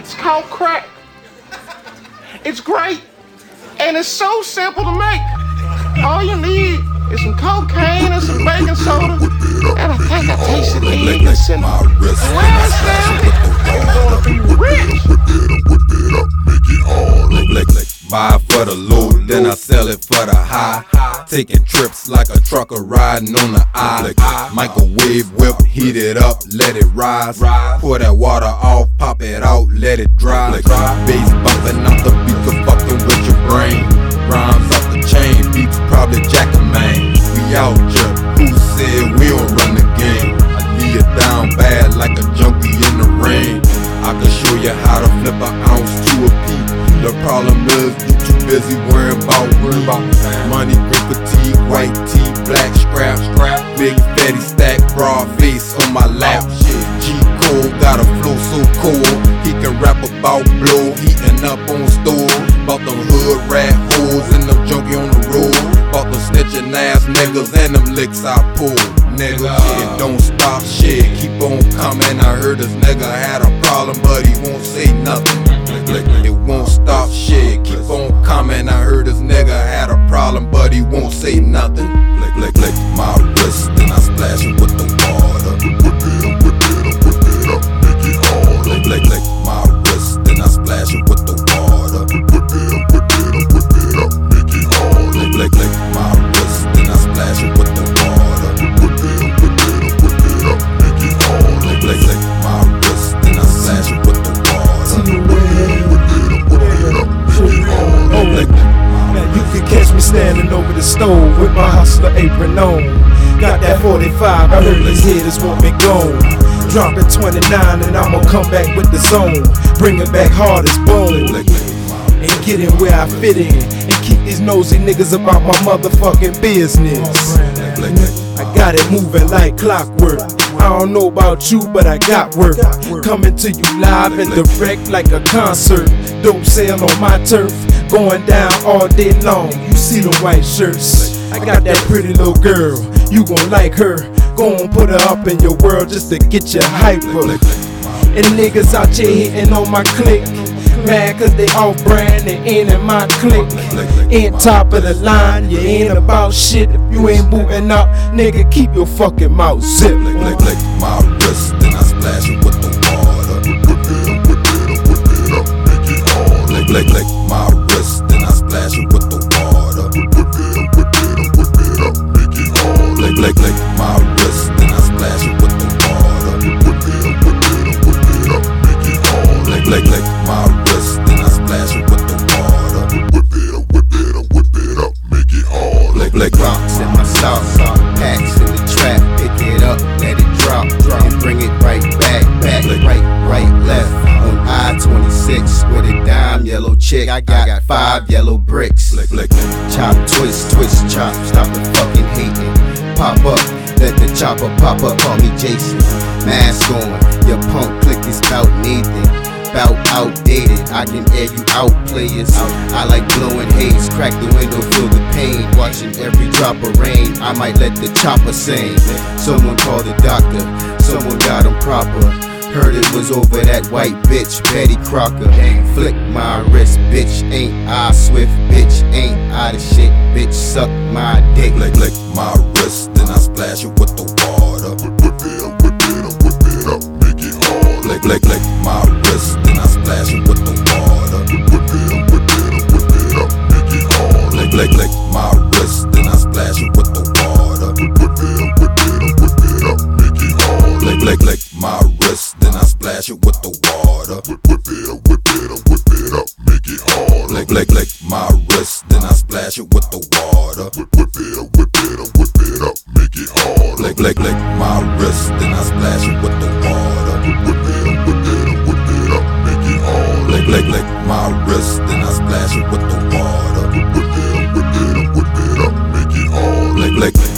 It's called crack. It's great, and it's so simple to make. All you need is some cocaine and some baking soda, and I think I tasted eggs in my wrist. Last time, you're gonna be rich. Buy for the low, then I sell it for the high. Taking trips like a trucker riding on the eye. Microwave whip, heat it up, let it rise. Pour that water off, pop it out, let it dry. Bass bumping out the beat, fucking with your brain. Rhymes off the chain, beats probably Jackamane. We out here, who said we don't run the game? I lay it down bad like a junkie in the rain. I can show you how to flip an ounce to a peep. The problem is you too busy worrying about money, green fatigue, white tee, black scrap, big fatty stack, broad face on my lap. G Cole got a flow so cold, he can rap about blow, heating up on store, about them hood rat hoes and them junkie on the road, about them snitching ass niggas and them licks I pull. Nigga, it don't stop shit, keep on coming. I heard this nigga had a problem, but he won't say nothing. It won't stop shit, keep on coming. I heard this nigga had a problem, but he won't say nothing. Lick my wrist, then I splash it with the water. Lick my wrist, then I splash it with the water. Lick my wrist, then I splash it with the water. Lick my wrist, then I splash it with the water. Now you can catch me standing over the stove with my hustler apron on. Got that 45, I heard these hitters want me gone. Dropping 29 and I'ma come back with the zone. Bring it back hard as bone. And get in where I fit in. And keep these nosy niggas about my motherfucking business. I got it moving like clockwork. I don't know about you, but I got work. Coming to you live and direct like a concert. Dope sale on my turf, going down all day long. You see the white shirts, I got that pretty little girl. You gon' like her, go on put her up in your world just to get you hyper. And niggas out here hitting on my clique, mad cause they off brand, they ain't in my clique. Ain't top of the line, you ain't about shit. If you ain't booting up, nigga, keep your fucking mouth zipped. Lick my wrist, then I splash it with the water. Lick my wrist, then I splash it with the water. Lick my wrist, then I splash it with the water. Lick my wrist, then I splash it with the water. Whip it up, make it hard. Lick rocks in my socks, packs in the trap, pick it up, let it drop, and bring it right back, right, left. On I-26 with a dime yellow chick, I got 5 yellow bricks. Lick. Chop, twist, chop, stop the fucking hating. Pop up, let the chopper pop up, call me Jason. Mask on, your punk click is bout Nathan. Bout outdated, I can air you out, players. I like blowing haze, crack the window, feel the pain. Watching every drop of rain, I might let the chopper sing. Someone call the doctor, someone got him proper. Heard it was over that white bitch, Betty Crocker. Flick my wrist, bitch, ain't I swift, bitch, ain't I the shit, bitch, suck my dick. Lick my wrist, then I splash it with the water. Whip it up, make it hard. Lick my wrist, then I splash it with the water. Whip it up, make it hard. Lick my wrist, then I splash it with the water. Whip it up, make it hard. Lick my wrist, then I splash it with the water. Whip it up, make it hard. Lick my wrist, then I splash it with the water. Whip it up, make it hard. Lick my wrist, then I splash it with the water. Whip it up, make it hard. Lick my wrist, then I splash it with the water. Whip it up, make it hard. Lick